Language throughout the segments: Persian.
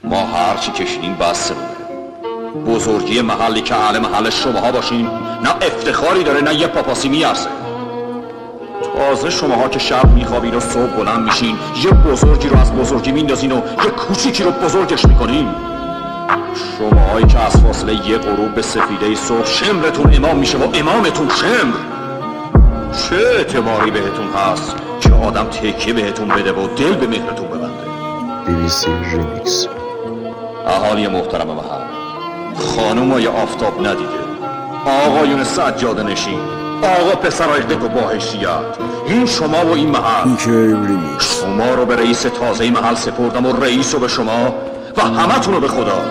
ما هرچی کشیدیم بسته بوده. بزرگی محلی که اهل محل شماها باشین نه افتخاری داره نه یه پاپاسی میارزه. تازه شماها که شب میخوابین و صبح بلند میشین یه بزرگی رو از بزرگی میندازین و یه کوچیکی رو بزرگش میکنین. شماهایی که از فاصله یه غروب به سفیده صبح شمرتون امام میشه و امامتون شمر. چه اعتباری بهتون هست که آدم تکیه بهتون بده و دل به مهرتون ببنده؟ BBC Remix. اهالی محترم محل، خانومای آفتاب ندیده، آقایون سجاده نشین، آقا پسرای دک و باحشیت، این شما و این محل. شما رو به رئیس تازه محل سپردم و رئیس رو به شما و همتون رو به خدا.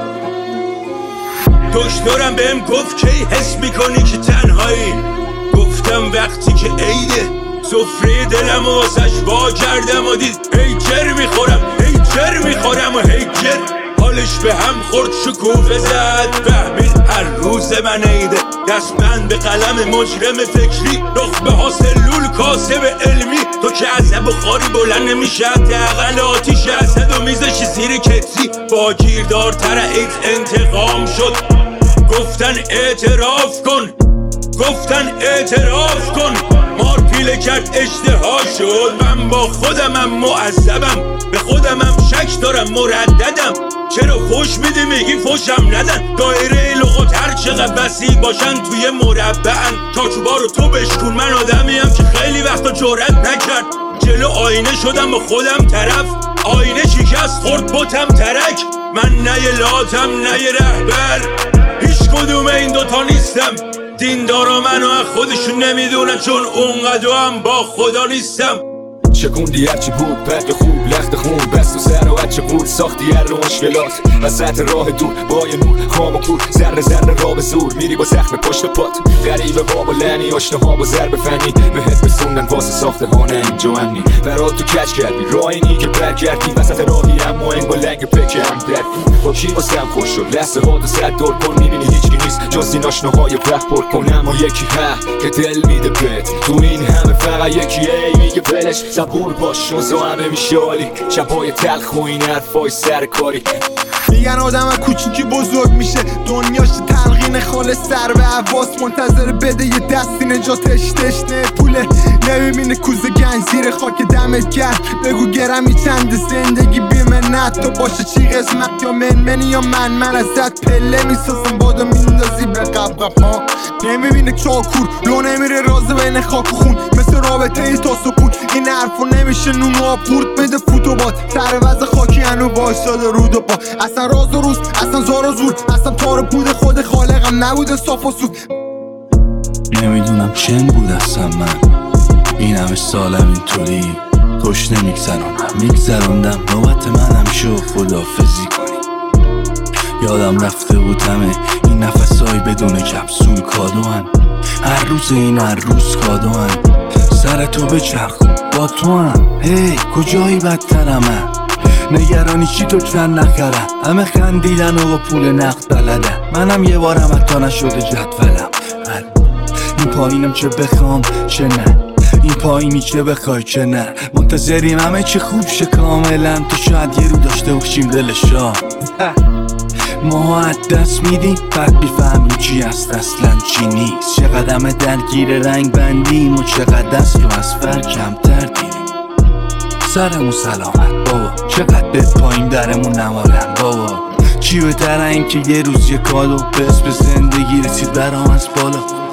دکترم بهم گفت کی حس میکنی که تنهایی. گفتم وقتی که عیده سفره دلم و واسش وا کردم و دید هیجر میخورم و هیجر حالش به هم خورد شکوفه زد. فهمید هر روز من عیده. دستبند به قلم مجرم فکری، رخبه ها سلول کاسب علمی. تو که از بخاری بلند نمیشه حداقل آتیش اسد و میزشی زیر کتری. با گیردارتر ایت انتقام شد. گفتن اعتراف کن مار پیله کرد اشتها شد. من با خودمم معذبم، به خودمم شک دارم مرددم. چرا فوش میدی میگی فوشم ندن؟ دایره لغات هر چقدر وسیع باشن توی مربعن. چاچوبارو تو بشکن، من آدمیم که خیلی وقتا جرأت نکرد. جلو آینه شدم با خودم طرف، آینه شکست خورد بتم ترک. من نه یه لاتم نه یه رهبر، هیچ کدوم این دوتا نیستم. دیندارا منو از خودشون نمیدونن چون اونقدر هم با خدا نیستم. شکوندی هرچی بود بد خوب لخت خون بست و سر و هرچه بود ساختی هر رو مشکلات. وسط راه دور با یه نور خام و کور ذره ذره را به زور میری با زخم پشت پات. غریبه بابا لعنی آشناها با ضرب فنی بهت بسوندن واسه ساخته هانه اینجا امنی. برات تو کچ کردی راینی که برگردی وسط راهی هم و با لنگ پکه هم دردی. با کی واسم خوش شد لحظه ها دو صد دور کن میبینی هیچکی نیست جز این آشناهای وقت پر کن. اما یکی که دل میده بهت تو این همه فقط یکی میگه ولش صبور باش و همه میشه عالی. شبای تلخ و این حرفای سرکاری. میگن آدم کوچیکی بزرگ میشه دنیاش تلقین خالص سر به حواس منتظر بده یه دستی نجاتش تشنه پوله. نمیبینه کوزه گنج زیر خاک دمت گرد. بگو گرمی چند زندگی بی منت تو باشه چی قسمت یا منی یا من ازت پله میسازم بادو میندازی به قبقب ها. نمیبینه چاکور لو نمیره رازه بین خاک و خون مثل رابطه ای تا سکون. این حرفو نمیشه نون و آب قورت بده فوتوبات. سر وز خاکی هنو باشاده رود و با. اصلا راز و روز اصلا زار و زور اصلا تار بود خود خالقم نبوده صاف و سود. نمیدونم چن بود اصلا من این همه سالم اینطوری خوش میگذراندم نوبت منم شو خدافزی کنی. یادم رفته بود همه این نفسای بدون کپسول کادوان. هر روز این هر روز کادوان. سر تو بچرخون با تو هم هی کجایی بدترمه. نگرانی چی تو چند نخرم همه خندیدن و پول نقد بلدن. منم یه بارم حتی نشده جدولم. این پایینم چه بخوام چه نه این پایینی چه بخوای چه نه. منتظریم همه چی خوب شه کاملا. تو شاید یه رو داشته باشیم دلشا. ما از دست میدیم بعد بیفهمیم چی هست اصلا چی نیست. چقدر همه درگیر رنگ بندیم و چقدر دست رو از فر کمتر دیدیم. سرمون سلامت بابا چقدر به پایین درمون نمالن بابا. چی بهتره این که یه روز یه کادو به اسم زندگی رسید برام از بالا.